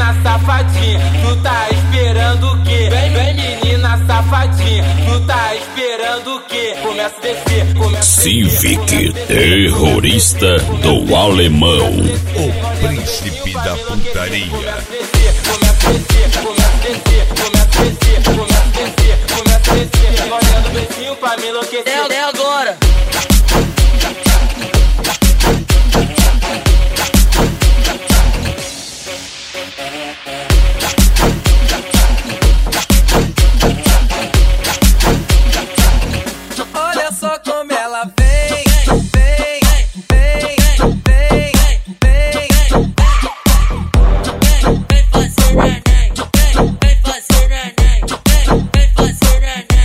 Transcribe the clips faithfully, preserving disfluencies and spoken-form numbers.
menina safadinha, tu tá esperando o quê? Vem, vem menina safadinha, tu tá esperando o quê? Começa a descer, começa a descer. Civic, terrorista do alemão. O príncipe da putaria. Começa a descer, começa a descer, começa a descer, começa a descer, começa a descer, começa a descer. Olhando beijinho pra me enlouquecer. É, é agora. Olha só como ela vem, vem, vem, vem, vem, vem fazer neném, vem fazer neném, vem fazer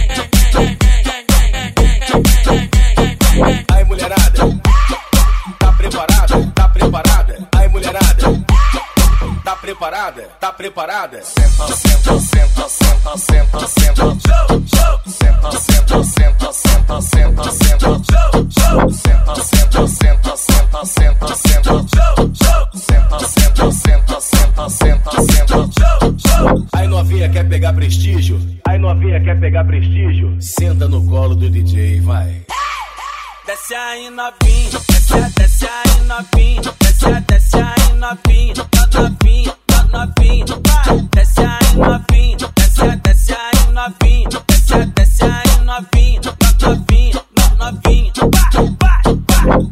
neném. Aí mulherada, tá preparada, tá preparada. Aí mulherada, tá preparada, tá preparada. Senta, senta, senta, senta, senta, senta. Senta, senta, senta, senta, senta, senta. Senta, senta, senta, senta, senta, senta. Senta, senta, senta, senta, senta, senta. Aí novinha quer pegar prestígio. Aí novinha quer pegar prestígio. Senta no colo do D J, vai. Desce aí novinha, desce, desce aí novinha, desce, desce aí novinha, novinha, novinha, vai. Desce aí novinha, desce, desce aí novinha, desce, desce aí novinha, novinha, novinha, vai, vai, vai.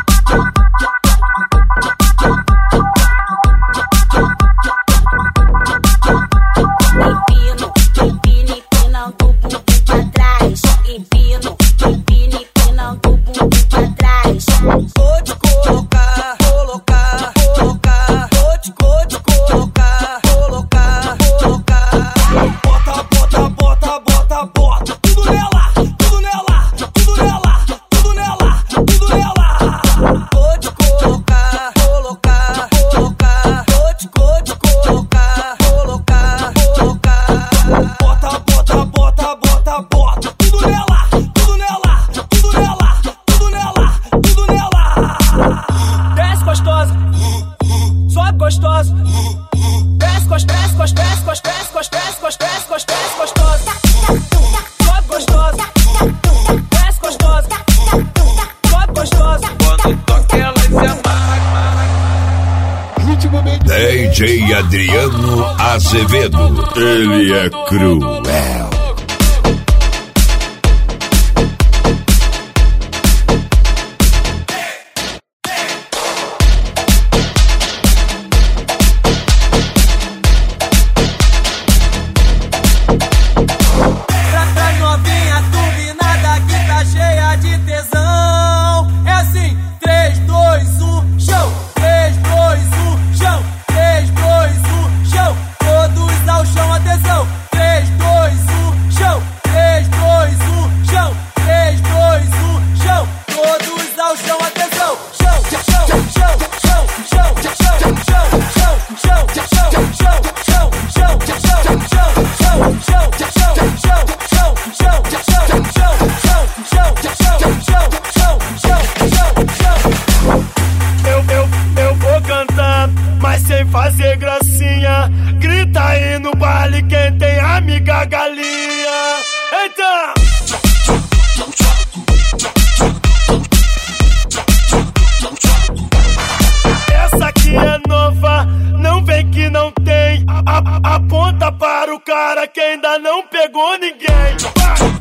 Empino, empina, empinando o bumbum pra trás. Empino, empina, empinando o bumbum pra trás. Vou te colocar, colocar, colocar. Vou te, vou te colocar, colocar, colocar. Bota, bota, bota, bota, bota. Tudo nela, tudo nela, tudo nela, tudo nela, tudo nela. Vou te colocar, colocar, colocar. Vou te, vou te colocar, colocar, colocar. Bota, bota, bota, bota, bota. Tudo nela, tudo nela, tudo nela, tudo nela, tudo nela. Desce gostosa, sobe gostosa. Desce gostosa, desce gostosa, desce gostosa, desce gostosa, desce gostosa, desce gostosa. Sobe gostosa, desce gostosa, sobe gostosa. Quando toca ela se amarra. D J Adriano Azevedo. Ele é cruel. Pra trás novinha, turbinada que tá cheia de tesão. É assim, três, dois, um, show. três, dois, um, show. três, dois, um, show. Todos ao chão, atenção. três, dois, um, show. três, dois, um, show. três, dois, um, show. Todos ao chão, atenção. Show, show, show, show, show, show, show, show, show, show, show, show, show, show, show, show. Eu, eu, eu vou cantar, mas sem fazer gracinha. Grita aí no baile quem tem amiga galinha. Então! Essa aqui é nova, não vem que não tem. A- a- Aponta para o cara que ainda não pegou ninguém. Vai!